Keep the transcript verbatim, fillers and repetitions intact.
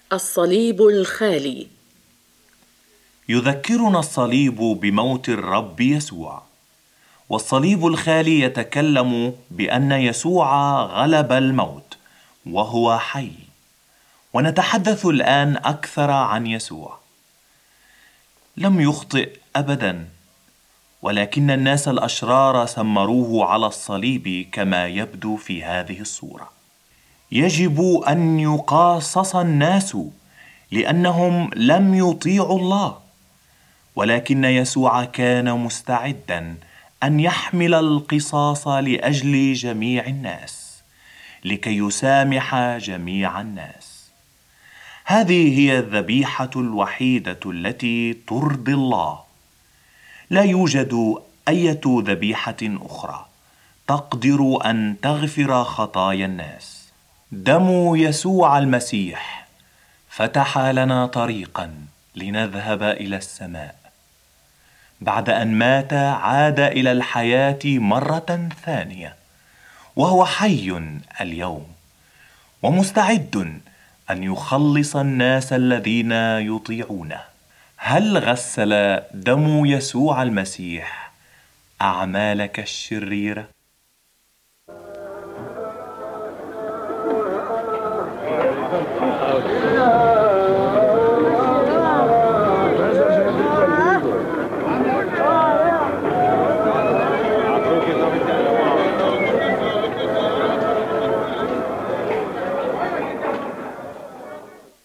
الصليب الخالي. يذكرنا الصليب بموت الرب يسوع، والصليب الخالي يتكلم بأن يسوع غلب الموت وهو حي. ونتحدث الآن أكثر عن يسوع. لم يخطئ أبداً، ولكن الناس الأشرار سمروه على الصليب كما يبدو في هذه الصورة. يجب أن يقاصص الناس لأنهم لم يطيعوا الله، ولكن يسوع كان مستعداً أن يحمل القصاص لأجل جميع الناس، لكي يسامح جميع الناس. هذه هي الذبيحة الوحيدة التي ترضي الله. لا يوجد أي ذبيحة أخرى تقدر أن تغفر خطايا الناس. دم يسوع المسيح فتح لنا طريقاً لنذهب إلى السماء. بعد أن مات عاد إلى الحياة مرة ثانية، وهو حي اليوم ومستعد أن يخلص الناس الذين يطيعونه. هل غسل دم يسوع المسيح أعمالك الشريرة؟